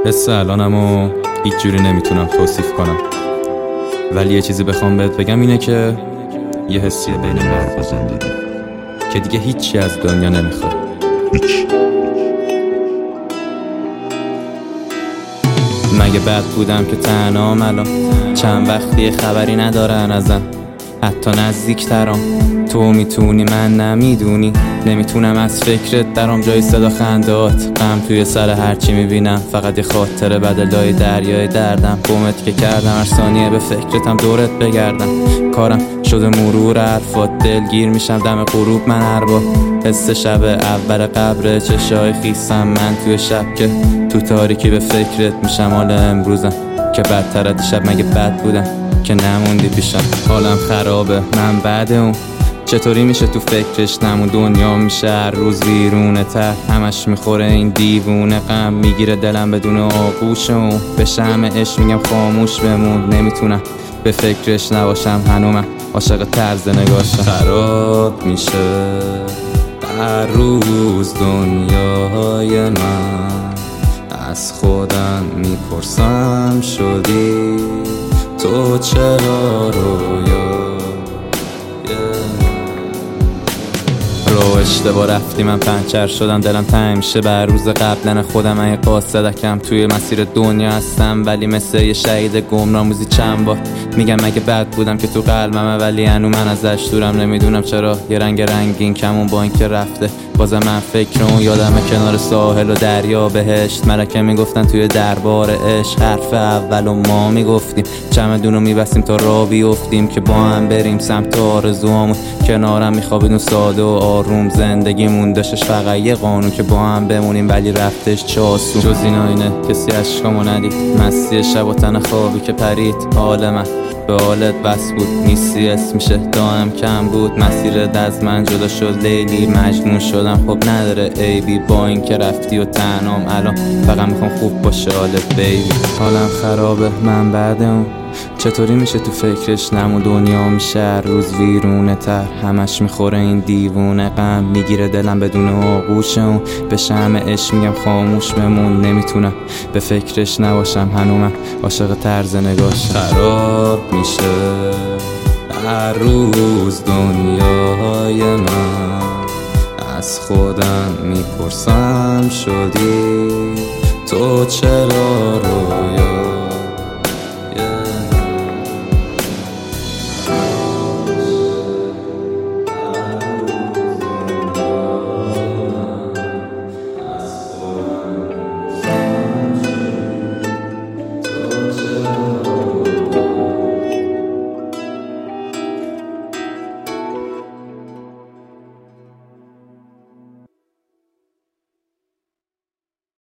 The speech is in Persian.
حس الانمو هیچ جوری نمیتونم توصیف کنم، ولی یه چیزی بخوام بهت بگم اینه که یه حسیه بین مرگ و زندگی که دیگه هیچی از دنیا نمیخواد. مگه بد بودم که تنهام الان؟ چند وقتی خبری ندارن ازم، حتی نزدیکترام. تو میتونی من نمیدونی، نمیتونم از فکرت درام. جای صدا خندات غم توی سر هرچی میبینم، فقط یه خاطره بدلای دریای دردم. بومت که کردم هر ثانیه به فکرتم دورت بگردم. کارم شده مرور حرفات، دلگیر میشم دم غروب من هر بار. حس شب اول قبر چشای خیسم من توی شب که تو تاریکی به فکرت میشم. حال امروزم که بدتر از دیشب، مگه بد بودم که نموندی پیشم؟ حالم خرابه من بعد اون، چطوری میشه تو فکرش نمون؟ دنیا میشه هر روز ویرونه تر، همش میخوره این دیوونه. غم میگیره دلم بدون آغوش اون، به شمع عشق میگم خاموش بمون. نمیتونم به فکرش نباشم، هنوزم عاشق طرز نگاشم. خراب میشه هر روز دنیای من، از خودم میپرسم شدی تو چرا رویا؟ رو اشتباه رفتی من پنچر شدم، دلم تنگ میشه بر روز قبلن خودم. من یه قاصدکم توی مسیر دنیا هستم، ولی مثل یه شهید گمناموزی چند بار میگم مگه بد بودم که تو قلبمه، ولی هنو من ازش دورم. نمیدونم چرا یه رنگ رنگین کمون با این که رفته، بازم من فکر اون یادمه کنار ساحل و دریا بهشت. ملکه میگفتن توی دربار عشق حرف اول و ما میگفتیم چمدونو میبستیم تا راه بیفتیم که با هم بریم سمت آرزوامون. کنارم میخوابیدون ساده و آروم، زندگیمون داشتش فقط یه قانون که با هم بمونیم، ولی رفتش چه آسون. جز این آینه کسی عشقامو ندید، مستی شب و تن خوابی که پرید. حال من به حالت بس بود، نیستی اسمیشه دائم کم بود. مسیرت از من جدا شد لیلی، مجنون شدم خب نداره عیبی. با این که رفتی و تنهام الان، فقط میخوام خوب باشه حالت بیبی. حالم خرابه من بعد اون، چطوری میشه تو فکرش نمون؟ دنیا میشه هر روز ویرونه تر، همش میخوره این دیوونه. غم میگیره دلم بدون آغوش اون، به شمع عشق میگم خاموش بمون. نمیتونم به فکرش نباشم، هنوزم عاشق طرز نگاش. خراب میشه هر روز دنیای من، از خودم میپرسم شدی تو چرا رو